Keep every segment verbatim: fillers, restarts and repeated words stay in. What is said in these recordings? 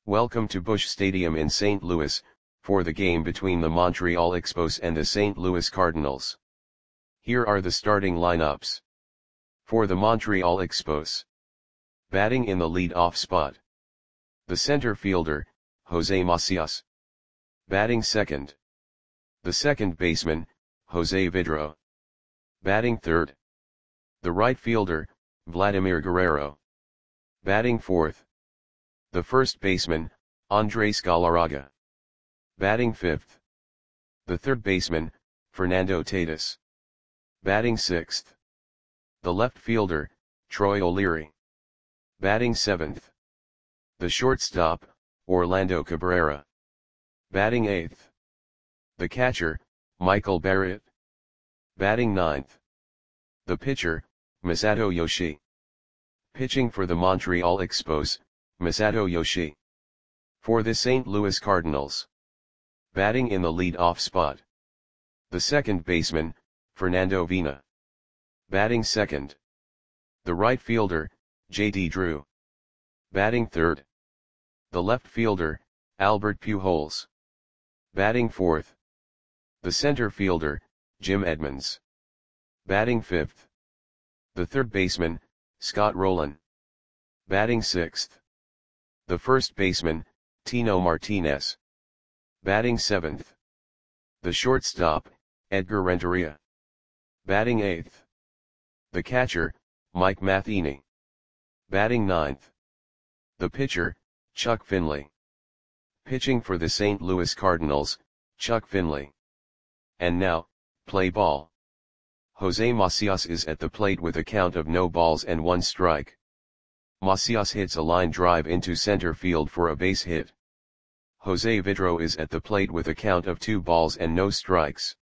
Welcome to Busch Stadium in Saint Louis, for the game between the Montreal Expos and the Saint Louis Cardinals. Here are the starting lineups. For the Montreal Expos. Batting in the lead-off spot. The center fielder, Jose Macias. Batting second. The second baseman, Jose Vidro. Batting third. The right fielder, Vladimir Guerrero. Batting fourth. The first baseman, Andres Galarraga. Batting fifth. The third baseman, Fernando Tatis. Batting sixth. The left fielder, Troy O'Leary. Batting seventh. The shortstop, Orlando Cabrera. Batting eighth. The catcher, Michael Barrett. Batting ninth. The pitcher, Masato Yoshii. Pitching for the Montreal Expos, Masato Yoshii. For the Saint Louis Cardinals. Batting in the lead-off spot. The second baseman, Fernando Vina. Batting second. The right fielder, J D Drew. Batting third. The left fielder, Albert Pujols. Batting fourth. The center fielder, Jim Edmonds. Batting fifth. The third baseman, Scott Rolen. Batting sixth. The first baseman, Tino Martinez. Batting seventh. The shortstop, Edgar Renteria. Batting eighth. The catcher, Mike Matheny. Batting ninth. The pitcher, Chuck Finley. Pitching for the Saint Louis Cardinals, Chuck Finley. And now, play ball. Jose Macias is at the plate with a count of no balls and one strike. Macias hits a line drive into center field for a base hit. Jose Vidro is at the plate with a count of two balls and no strikes.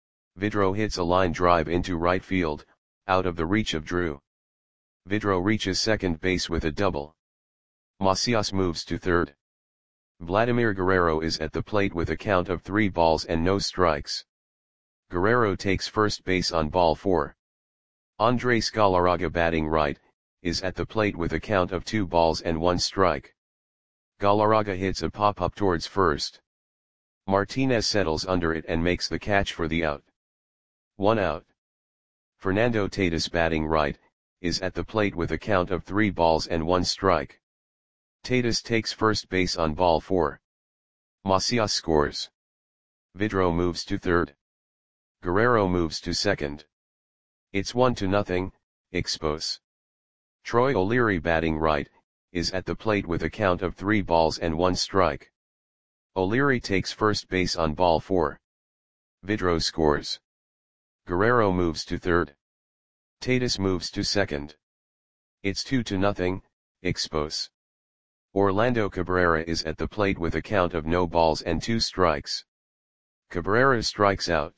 Vidro hits a line drive into right field, out of the reach of Drew. Vidro reaches second base with a double. Macias moves to third. Vladimir Guerrero is at the plate with a count of three balls and no strikes. Guerrero takes first base on ball four. Andres Galarraga, batting right, is at the plate with a count of two balls and one strike. Galarraga hits a pop-up towards first. Martinez settles under it and makes the catch for the out. One out. Fernando Tatis, batting right, is at the plate with a count of three balls and one strike. Tatis takes first base on ball four. Macias scores. Vidro moves to third. Guerrero moves to second. It's one to nothing, Expos. Troy O'Leary, batting right, is at the plate with a count of three balls and one strike. O'Leary takes first base on ball four. Vidro scores. Guerrero moves to third. Tatis moves to second. It's two to nothing, Expos. Orlando Cabrera is at the plate with a count of no balls and two strikes. Cabrera strikes out.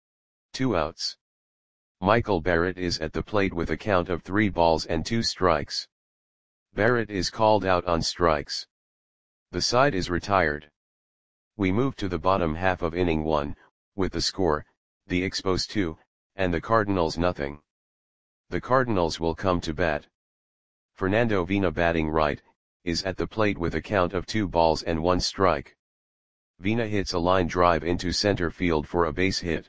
Two outs. Michael Barrett is at the plate with a count of three balls and two strikes. Barrett is called out on strikes. The side is retired. We move to the bottom half of inning one, with the score, the Expos two, and the Cardinals nothing. The Cardinals will come to bat. Fernando Vina, batting right, is at the plate with a count of two balls and one strike. Vina hits a line drive into center field for a base hit.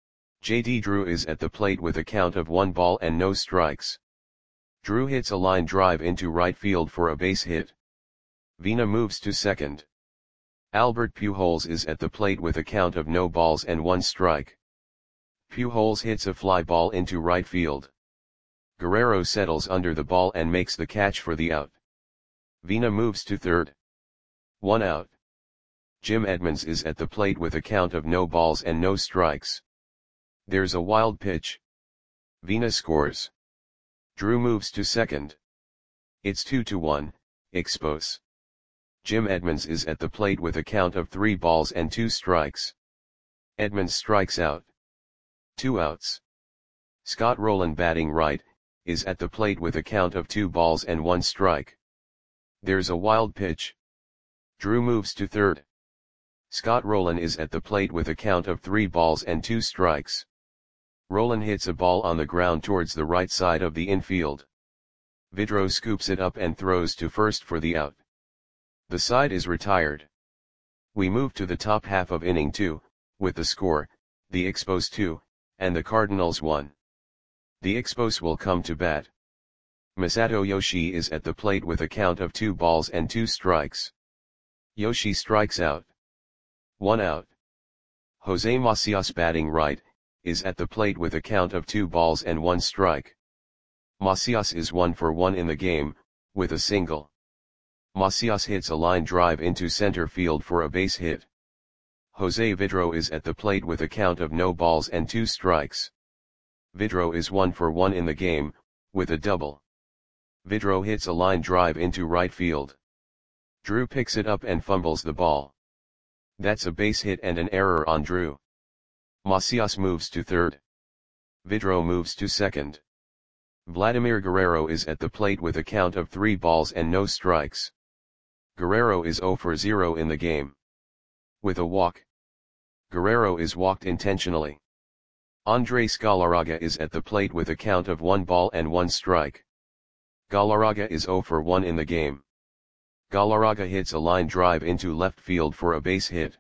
J D Drew is at the plate with a count of one ball and no strikes. Drew hits a line drive into right field for a base hit. Vina moves to second. Albert Pujols is at the plate with a count of no balls and one strike. Pujols hits a fly ball into right field. Guerrero settles under the ball and makes the catch for the out. Vina moves to third. One out. Jim Edmonds is at the plate with a count of no balls and no strikes. There's a wild pitch. Vina scores. Drew moves to second. It's two to one, Expos. Jim Edmonds is at the plate with a count of three balls and two strikes. Edmonds strikes out. Two outs. Scott Rolen, batting right, is at the plate with a count of two balls and one strike. There's a wild pitch. Drew moves to third. Scott Rolen is at the plate with a count of three balls and two strikes. Rolen hits a ball on the ground towards the right side of the infield. Vidro scoops it up and throws to first for the out. The side is retired. We move to the top half of inning two, with the score, the Expos two, and the Cardinals one. The Expos will come to bat. Masato Yoshi is at the plate with a count of two balls and two strikes. Yoshi strikes out. One out. Jose Macias, batting right, is at the plate with a count of two balls and one strike. Macias is one for one in the game, with a single. Macias hits a line drive into center field for a base hit. Jose Vidro is at the plate with a count of no balls and two strikes. Vidro is one for one in the game, with a double. Vidro hits a line drive into right field. Drew picks it up and fumbles the ball. That's a base hit and an error on Drew. Macias moves to third. Vidro moves to second. Vladimir Guerrero is at the plate with a count of three balls and no strikes. Guerrero is zero for zero in the game. With a walk. Guerrero is walked intentionally. Andres Galarraga is at the plate with a count of one ball and one strike. Galarraga is zero for one in the game. Galarraga hits a line drive into left field for a base hit.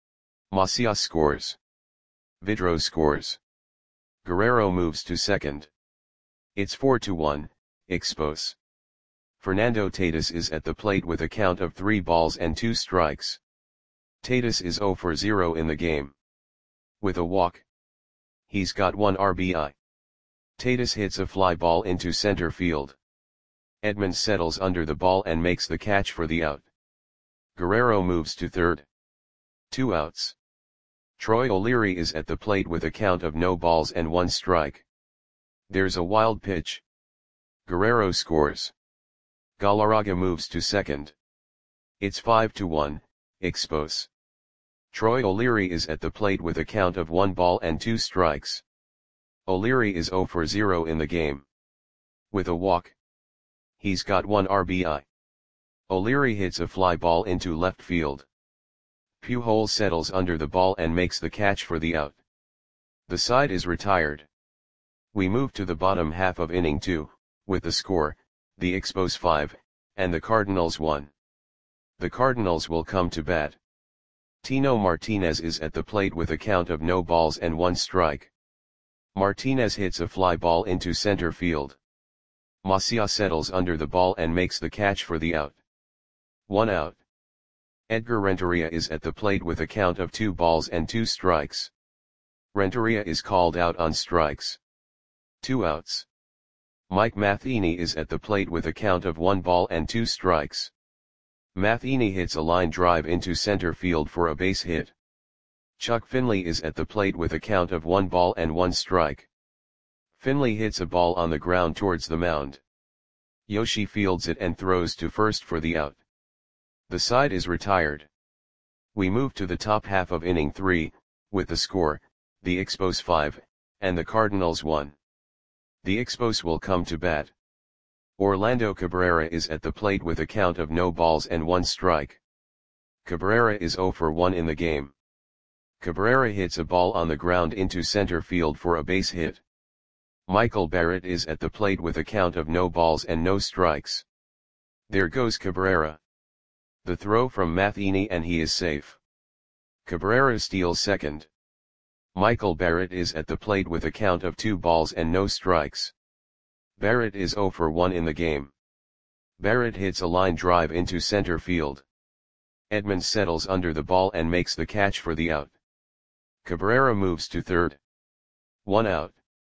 Macias scores. Vidro scores. Guerrero moves to second. It's four to one, Expos. Fernando Tatis is at the plate with a count of three balls and two strikes. Tatis is zero for zero in the game. With a walk. He's got one R B I. Tatis hits a fly ball into center field. Edmonds settles under the ball and makes the catch for the out. Guerrero moves to third. Two outs. Troy O'Leary is at the plate with a count of no balls and one strike. There's a wild pitch. Guerrero scores. Galarraga moves to second. It's five to one, Expos. Troy O'Leary is at the plate with a count of one ball and two strikes. O'Leary is zero for zero in the game. With a walk. He's got one R B I. O'Leary hits a fly ball into left field. Pujols settles under the ball and makes the catch for the out. The side is retired. We move to the bottom half of inning two, with the score, the Expos five, and the Cardinals one. The Cardinals will come to bat. Tino Martinez is at the plate with a count of no balls and one strike. Martinez hits a fly ball into center field. Macias settles under the ball and makes the catch for the out. One out. Edgar Renteria is at the plate with a count of two balls and two strikes. Renteria is called out on strikes. Two outs. Mike Matheny is at the plate with a count of one ball and two strikes. Matheny hits a line drive into center field for a base hit. Chuck Finley is at the plate with a count of one ball and one strike. Finley hits a ball on the ground towards the mound. Yoshi fields it and throws to first for the out. The side is retired. We move to the top half of inning three, with the score, the Expos five, and the Cardinals one. The Expos will come to bat. Orlando Cabrera is at the plate with a count of no balls and one strike. Cabrera is zero for one in the game. Cabrera hits a ball on the ground into center field for a base hit. Michael Barrett is at the plate with a count of no balls and no strikes. There goes Cabrera. The throw from Matheny and he is safe. Cabrera steals second. Michael Barrett is at the plate with a count of two balls and no strikes. Barrett is zero for one in the game. Barrett hits a line drive into center field. Edmonds settles under the ball and makes the catch for the out. Cabrera moves to third. One out.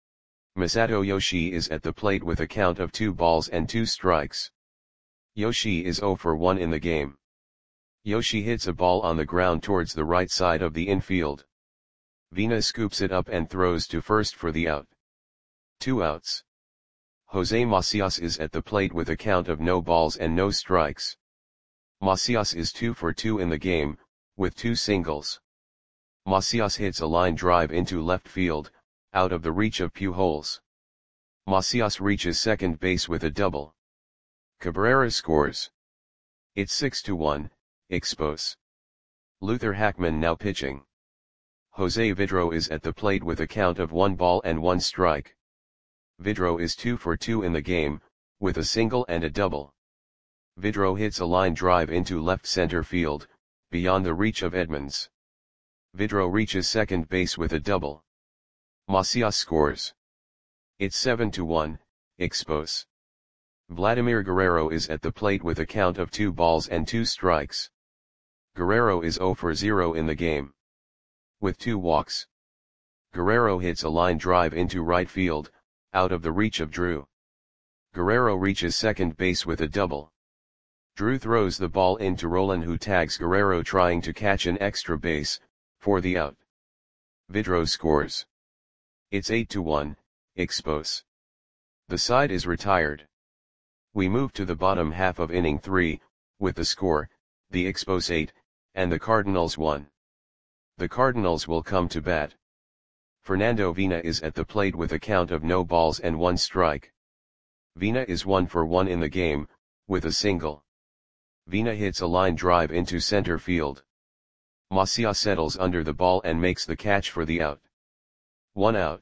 Masato Yoshi is at the plate with a count of two balls and two strikes. Yoshi is zero for one in the game. Yoshi hits a ball on the ground towards the right side of the infield. Vina scoops it up and throws to first for the out. Two outs. Jose Macias is at the plate with a count of no balls and no strikes. Macias is two for two in the game, with two singles. Macias hits a line drive into left field, out of the reach of Pujols. Macias reaches second base with a double. Cabrera scores. It's six to one, Expos. Luther Hackman now pitching. Jose Vidro is at the plate with a count of one ball and one strike. Vidro is two for two in the game, with a single and a double. Vidro hits a line drive into left center field, beyond the reach of Edmonds. Vidro reaches second base with a double. Macias scores. It's seven to one, Expos. Vladimir Guerrero is at the plate with a count of two balls and two strikes. Guerrero is zero for zero in the game. With two walks. Guerrero hits a line drive into right field, out of the reach of Drew. Guerrero reaches second base with a double. Drew throws the ball into Roland, who tags Guerrero trying to catch an extra base, for the out. Vidro scores. It's eight to one, Expos. The side is retired. We move to the bottom half of inning three, with the score, the Expos eight, and the Cardinals one. The Cardinals will come to bat. Fernando Vina is at the plate with a count of no balls and one strike. Vina is one for one in the game, with a single. Vina hits a line drive into center field. Macias settles under the ball and makes the catch for the out. One out.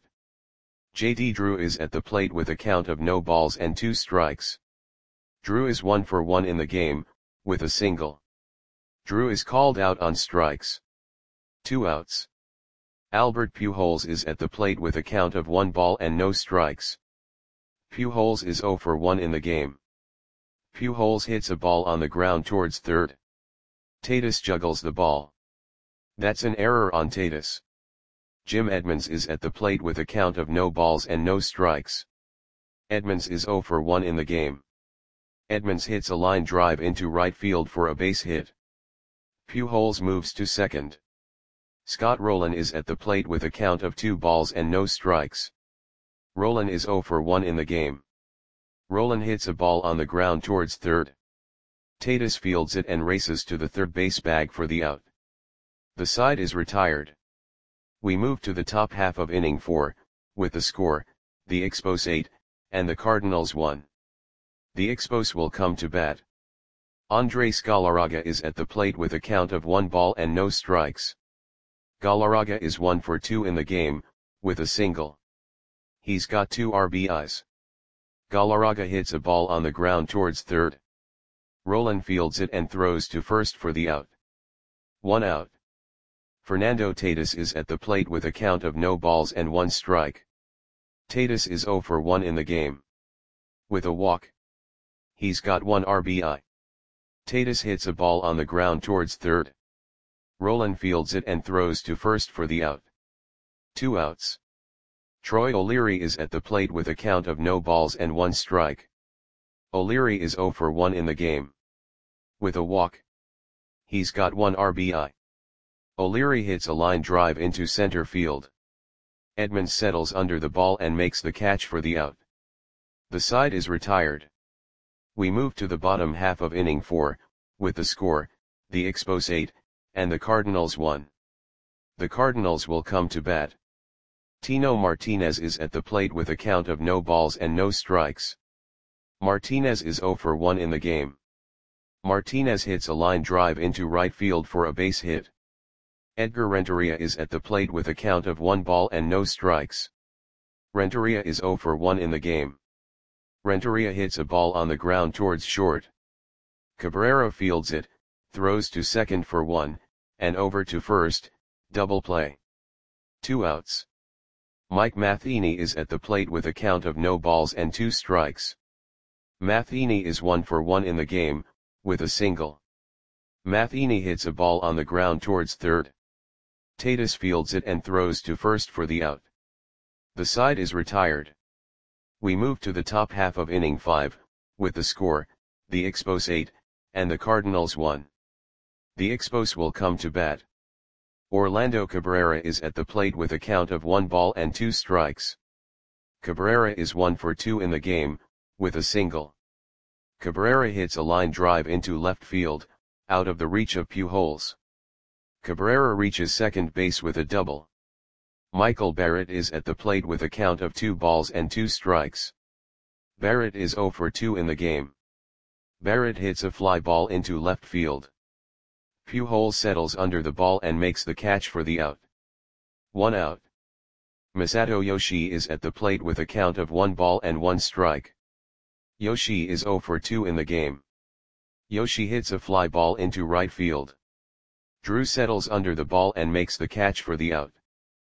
J D Drew is at the plate with a count of no balls and two strikes. Drew is one for one in the game, with a single. Drew is called out on strikes. Two outs. Albert Pujols is at the plate with a count of one ball and no strikes. Pujols is zero for one in the game. Pujols hits a ball on the ground towards third. Tatis juggles the ball. That's an error on Tatis. Jim Edmonds is at the plate with a count of no balls and no strikes. Edmonds is zero for one in the game. Edmonds hits a line drive into right field for a base hit. Pujols moves to second. Scott Rolen is at the plate with a count of two balls and no strikes. Rolen is zero for one in the game. Rolen hits a ball on the ground towards third. Tatis fields it and races to the third base bag for the out. The side is retired. We move to the top half of inning four, with the score, the Expos eight, and the Cardinals one. The Expos will come to bat. Andres Galarraga is at the plate with a count of one ball and no strikes. Galarraga is one for two in the game, with a single. He's got two R B Is. Galarraga hits a ball on the ground towards third. Rolen fields it and throws to first for the out. One out. Fernando Tatis is at the plate with a count of no balls and one strike. Tatis is zero for one in the game. With a walk. He's got one R B I. Tatis hits a ball on the ground towards third. Rolen fields it and throws to first for the out. Two outs. Troy O'Leary is at the plate with a count of no balls and one strike. O'Leary is zero for one in the game. With a walk. He's got one R B I. O'Leary hits a line drive into center field. Edmonds settles under the ball and makes the catch for the out. The side is retired. We move to the bottom half of inning four, with the score, the Expos eight, and the Cardinals one. The Cardinals will come to bat. Tino Martinez is at the plate with a count of no balls and no strikes. Martinez is zero for one in the game. Martinez hits a line drive into right field for a base hit. Edgar Renteria is at the plate with a count of one ball and no strikes. Renteria is zero for one in the game. Renteria hits a ball on the ground towards short. Cabrera fields it, throws to second for one, and over to first, double play. Two outs. Mike Matheny is at the plate with a count of no balls and two strikes. Matheny is one for one in the game, with a single. Matheny hits a ball on the ground towards third. Tatis fields it and throws to first for the out. The side is retired. We move to the top half of inning five, with the score, the Expos eight, and the Cardinals one. The Expos will come to bat. Orlando Cabrera is at the plate with a count of one ball and two strikes. Cabrera is one for two in the game, with a single. Cabrera hits a line drive into left field, out of the reach of Pujols. Cabrera reaches second base with a double. Michael Barrett is at the plate with a count of two balls and two strikes. Barrett is zero for two in the game. Barrett hits a fly ball into left field. Pujols settles under the ball and makes the catch for the out. One out. Masato Yoshii is at the plate with a count of one ball and one strike. Yoshii is zero for two in the game. Yoshi hits a fly ball into right field. Drew settles under the ball and makes the catch for the out.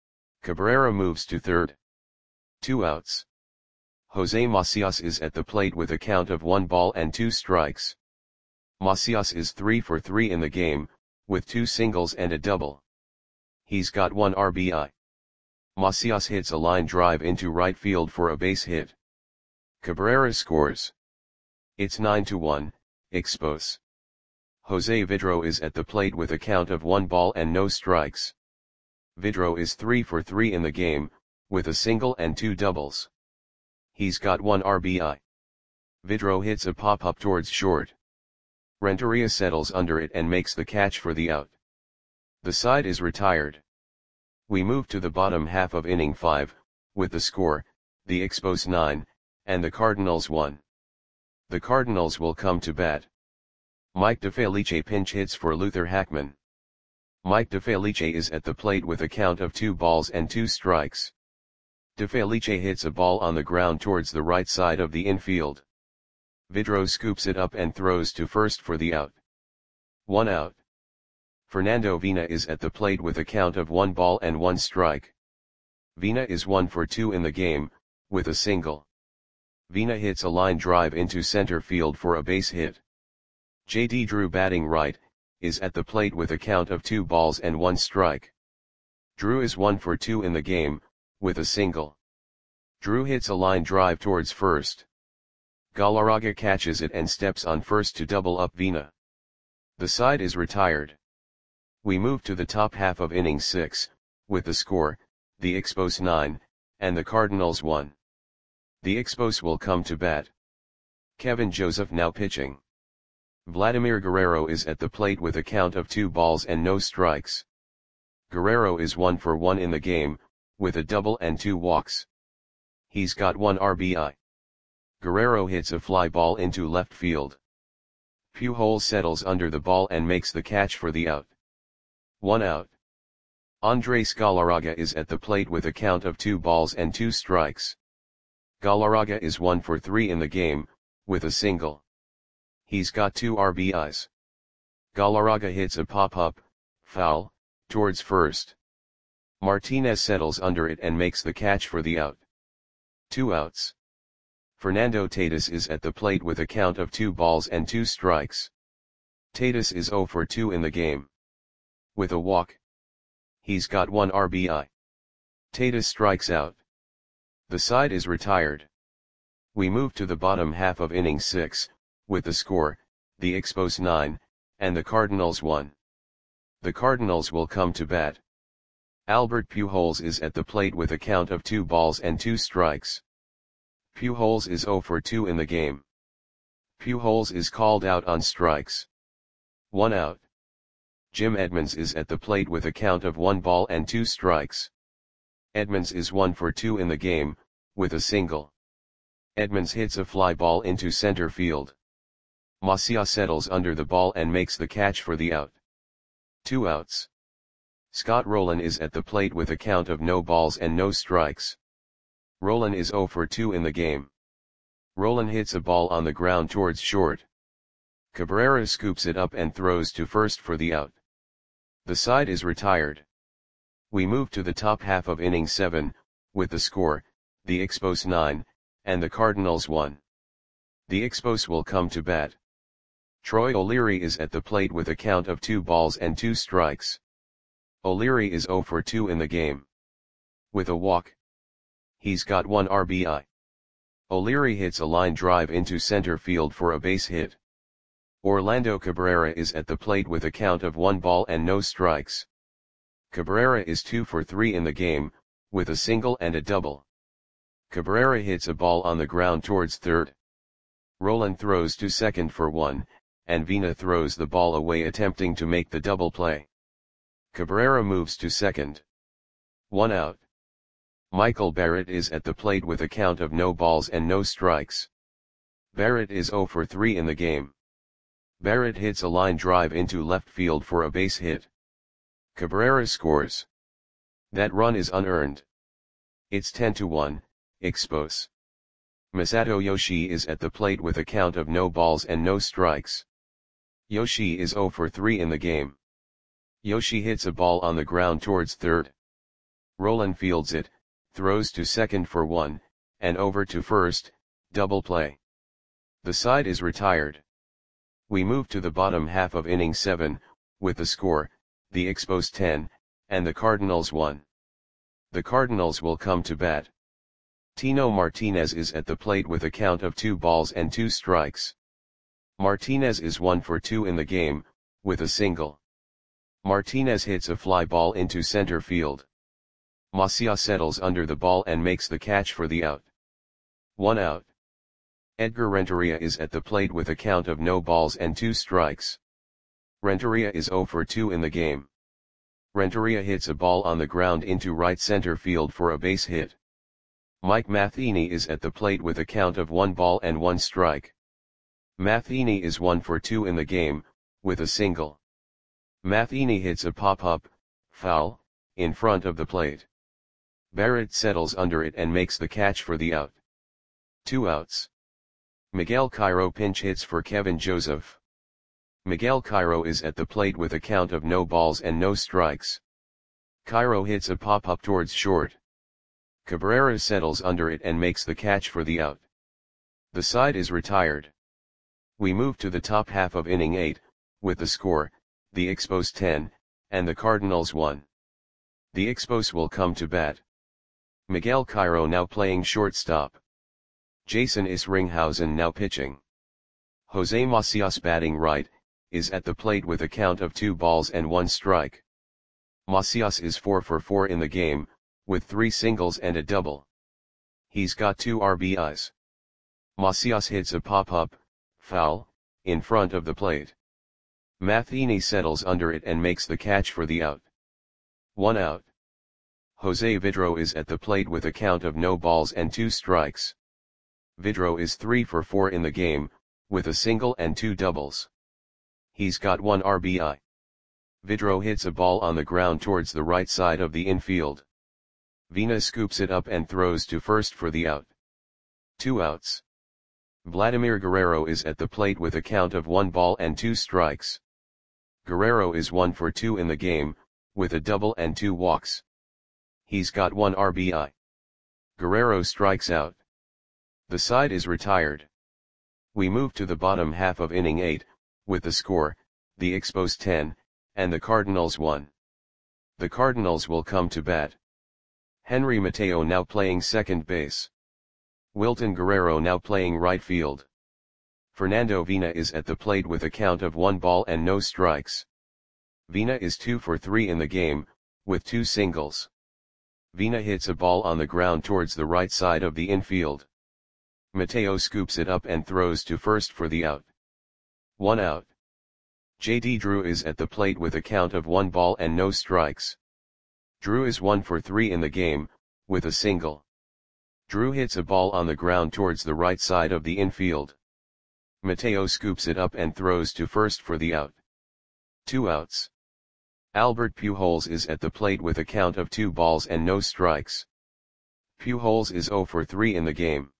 Cabrera moves to third. Two outs. Jose Macias is at the plate with a count of one ball and two strikes. Macias is three for three in the game, with two singles and a double. He's got one R B I. Macias hits a line drive into right field for a base hit. Cabrera scores. It's nine to one, Expos. Jose Vidro is at the plate with a count of one ball and no strikes. Vidro is three for three in the game, with a single and two doubles. He's got one R B I. Vidro hits a pop-up towards short. Renteria settles under it and makes the catch for the out. The side is retired. We move to the bottom half of inning five, with the score, the Expos nine, and the Cardinals one. The Cardinals will come to bat. Mike DeFelice pinch hits for Luther Hackman. Mike DeFelice is at the plate with a count of two balls and two strikes. DeFelice hits a ball on the ground towards the right side of the infield. Vidro scoops it up and throws to first for the out. One out. Fernando Vina is at the plate with a count of one ball and one strike. Vina is one for two in the game, with a single. Vina hits a line drive into center field for a base hit. J D Drew, batting right, is at the plate with a count of two balls and one strike. Drew is one for two in the game, with a single. Drew hits a line drive towards first. Galarraga catches it and steps on first to double up Vina. The side is retired. We move to the top half of inning six, with the score, the Expos nine, and the Cardinals one. The Expos will come to bat. Kevin Joseph now pitching. Vladimir Guerrero is at the plate with a count of two balls and no strikes. Guerrero is one for one in the game, with a double and two walks. He's got one R B I. Guerrero hits a fly ball into left field. Pujols settles under the ball and makes the catch for the out. One out. Andres Galarraga is at the plate with a count of two balls and two strikes. Galarraga is one for three in the game, with a single. He's got two R B Is. Galarraga hits a pop-up, foul, towards first. Martinez settles under it and makes the catch for the out. Two outs. Fernando Tatis is at the plate with a count of two balls and two strikes. Tatis is zero for two in the game. With a walk. He's got one R B I. Tatis strikes out. The side is retired. We move to the bottom half of inning six, with the score, the Expos nine, and the Cardinals one. The Cardinals will come to bat. Albert Pujols is at the plate with a count of two balls and two strikes. Pujols is zero for two in the game. Pujols is called out on strikes. One out. Jim Edmonds is at the plate with a count of one ball and two strikes. Edmonds is one for two in the game, with a single. Edmonds hits a fly ball into center field. Macias settles under the ball and makes the catch for the out. Two outs. Scott Rolen is at the plate with a count of no balls and no strikes. Rolen is zero for two in the game. Rolen hits a ball on the ground towards short. Cabrera scoops it up and throws to first for the out. The side is retired. We move to the top half of inning seven, with the score, the Expos nine, and the Cardinals one. The Expos will come to bat. Troy O'Leary is at the plate with a count of two balls and two strikes. O'Leary is zero for two in the game. With a walk. He's got one R B I. O'Leary hits a line drive into center field for a base hit. Orlando Cabrera is at the plate with a count of one ball and no strikes. Cabrera is two for three in the game, with a single and a double. Cabrera hits a ball on the ground towards third. Rolen throws to second for one, and Vina throws the ball away attempting to make the double play. Cabrera moves to second. One out. Michael Barrett is at the plate with a count of no balls and no strikes. Barrett is zero for three in the game. Barrett hits a line drive into left field for a base hit. Cabrera scores. That run is unearned. It's ten to one, Expos. Masato Yoshii is at the plate with a count of no balls and no strikes. Yoshi is zero for three in the game. Yoshi hits a ball on the ground towards third. Roland fields it, throws to second for one, and over to first, double play. The side is retired. We move to the bottom half of inning seven, with the score, the Expos ten, and the Cardinals one. The Cardinals will come to bat. Tino Martinez is at the plate with a count of two balls and two strikes. Martinez is one for two in the game, with a single. Martinez hits a fly ball into center field. Macias settles under the ball and makes the catch for the out. One out. Edgar Renteria is at the plate with a count of no balls and two strikes. Renteria is zero for two in the game. Renteria hits a ball on the ground into right center field for a base hit. Mike Matheny is at the plate with a count of one ball and one strike. Matheny is one for two in the game, with a single. Matheny hits a pop-up, foul, in front of the plate. Barrett settles under it and makes the catch for the out. Two outs. Miguel Cairo pinch hits for Kevin Joseph. Miguel Cairo is at the plate with a count of no balls and no strikes. Cairo hits a pop-up towards short. Cabrera settles under it and makes the catch for the out. The side is retired. We move to the top half of inning eight, with the score, the Expos ten, and the Cardinals one. The Expos will come to bat. Miguel Cairo now playing shortstop. Jason Isringhausen now pitching. Jose Macias batting right, is at the plate with a count of two balls and one strike. Macias is four for four in the game, with three singles and a double. He's got two R B Is. Macias hits a pop-up, foul, in front of the plate. Matheny settles under it and makes the catch for the out. One out. Jose Vidro is at the plate with a count of no balls and two strikes. Vidro is three for four in the game, with a single and two doubles. He's got one R B I. Vidro hits a ball on the ground towards the right side of the infield. Vina scoops it up and throws to first for the out. Two outs. Vladimir Guerrero is at the plate with a count of one ball and two strikes. Guerrero is one for two in the game, with a double and two walks. He's got one R B I. Guerrero strikes out. The side is retired. We move to the bottom half of inning eight, with the score, the Expos ten, and the Cardinals one. The Cardinals will come to bat. Henry Mateo now playing second base. Wilton Guerrero now playing right field. Fernando Vina is at the plate with a count of one ball and no strikes. Vina is two for three in the game, with two singles. Vina hits a ball on the ground towards the right side of the infield. Mateo scoops it up and throws to first for the out. One out. J D Drew is at the plate with a count of one ball and no strikes. Drew is one for three in the game, with a single. Drew hits a ball on the ground towards the right side of the infield. Mateo scoops it up and throws to first for the out. Two outs. Albert Pujols is at the plate with a count of two balls and no strikes. Pujols is zero for three in the game.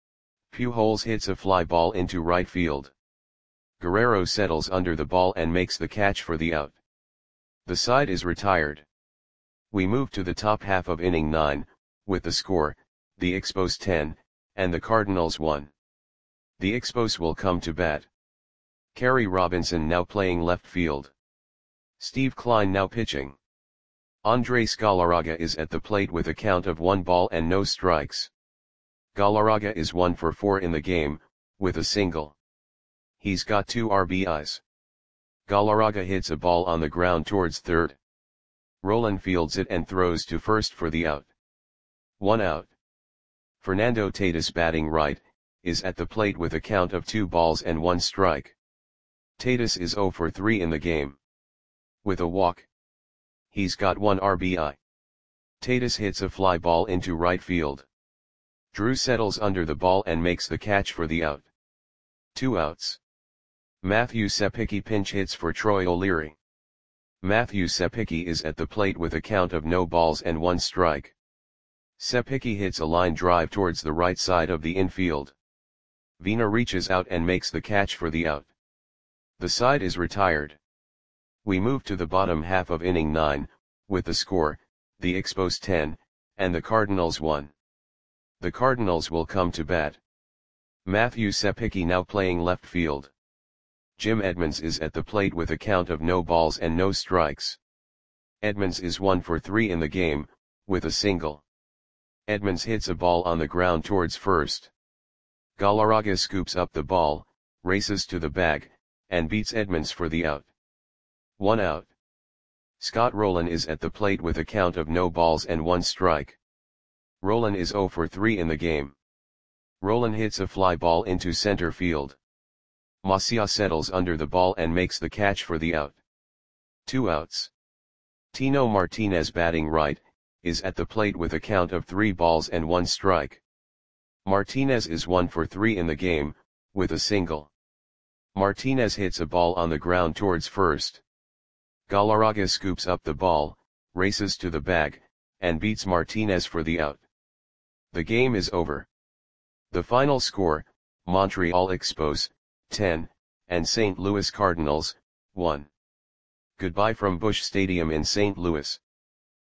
Pujols hits a fly ball into right field. Guerrero settles under the ball and makes the catch for the out. The side is retired. We move to the top half of inning nine, with the score, the Expos ten, and the Cardinals one. The Expos will come to bat. Kerry Robinson now playing left field. Steve Klein now pitching. Andres Galarraga is at the plate with a count of one ball and no strikes. Galarraga is one for four in the game, with a single. He's got two R B Is. Galarraga hits a ball on the ground towards third. Roland fields it and throws to first for the out. One out. Fernando Tatis batting right, is at the plate with a count of two balls and one strike. Tatis is zero for three in the game. With a walk. He's got one R B I. Tatis hits a fly ball into right field. Drew settles under the ball and makes the catch for the out. Two outs. Matthew Sepicki pinch hits for Troy O'Leary. Matthew Sepicki is at the plate with a count of no balls and one strike. Sepicki hits a line drive towards the right side of the infield. Vina reaches out and makes the catch for the out. The side is retired. We move to the bottom half of inning nine, with the score, the Expos ten, and the Cardinals one. The Cardinals will come to bat. Matthew Sepicki now playing left field. Jim Edmonds is at the plate with a count of no balls and no strikes. Edmonds is one for three in the game, with a single. Edmonds hits a ball on the ground towards first. Galarraga scoops up the ball, races to the bag, and beats Edmonds for the out. One out. Scott Rolen is at the plate with a count of no balls and one strike. Rolen is zero for three in the game. Rolen hits a fly ball into center field. Macia settles under the ball and makes the catch for the out. Two outs. Tino Martinez, batting right, is at the plate with a count of three balls and one strike. Martinez is one for three in the game, with a single. Martinez hits a ball on the ground towards first. Galarraga scoops up the ball, races to the bag, and beats Martinez for the out. The game is over. The final score, Montreal Expos, ten, and Saint Louis Cardinals, one. Goodbye from Busch Stadium in Saint Louis.